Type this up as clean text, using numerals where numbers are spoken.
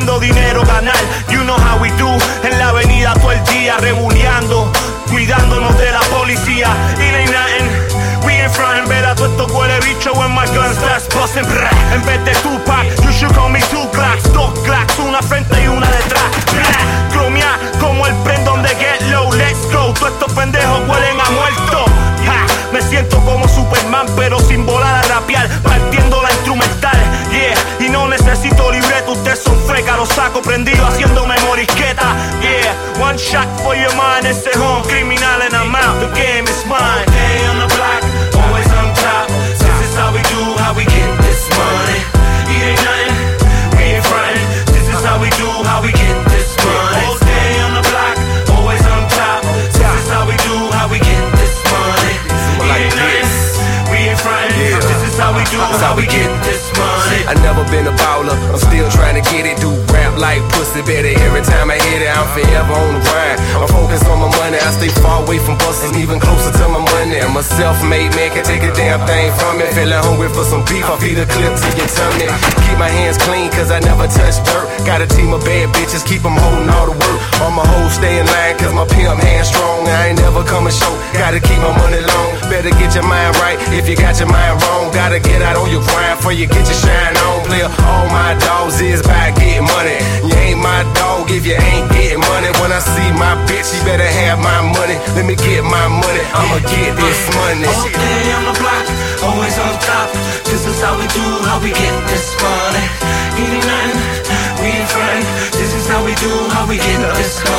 buscando dinero, ganar. You know how we do, en la avenida todo el día, rebuleando, cuidándonos de la policía. It ain't nothing, we ain't frontin', vela todo esto huele bicho when my gun starts bustin'. En vez de Tupac, you should call me two Glocks, dos Glocks, una frente y una detrás. Cromia como el prendón de Get Low, let's go. Todos estos pendejos huelen a muerto. Me siento como Superman, pero sin volar a rapear, partiendo la instrumental, yeah. Y no necesito libreto, ustedes son fecas, los saco prendido haciéndome morisqueta, yeah. One shot for your mind, ese home criminal and I'm out, the game is mine. Day on the block, always on top. This is how we do, how we get this money. It ain't nothing, we ain't frontin'. This is how we do, how we get this money. All day on the block, always on top. This is how we do, how we get this money. Like this. We ain't frontin'. Yeah. This is how we do, how we get this money. I never been a baller, I'm still trying to get it. Do rap like pussy better every time I hit it. I'm forever on the grind, I'm focused on my money. I stay far away from busters, even closer to my money. I'm a self-made man, can take a damn thing from me. Feeling hungry for some beef, I feed a clip to your tummy. Keep my hands clean, cause I never touch dirt. Got a team of bad bitches, keep them holding all the work. All my hoes stay in line, cause my pimp hands strong. I ain't never coming short, gotta keep my money long. Better get your mind right, if you got your mind wrong. Gotta get out on your grind, before you get your shine on. Player, all my dogs is about getting money. You ain't my dog if you ain't getting money. When I see my bitch, she better have my money. Let me get my money, I'ma get this money. All day on the block, always on top. This is how we do, how we get this money. It ain't nothing, we ain't frontin'. This is how we do, how we get this money.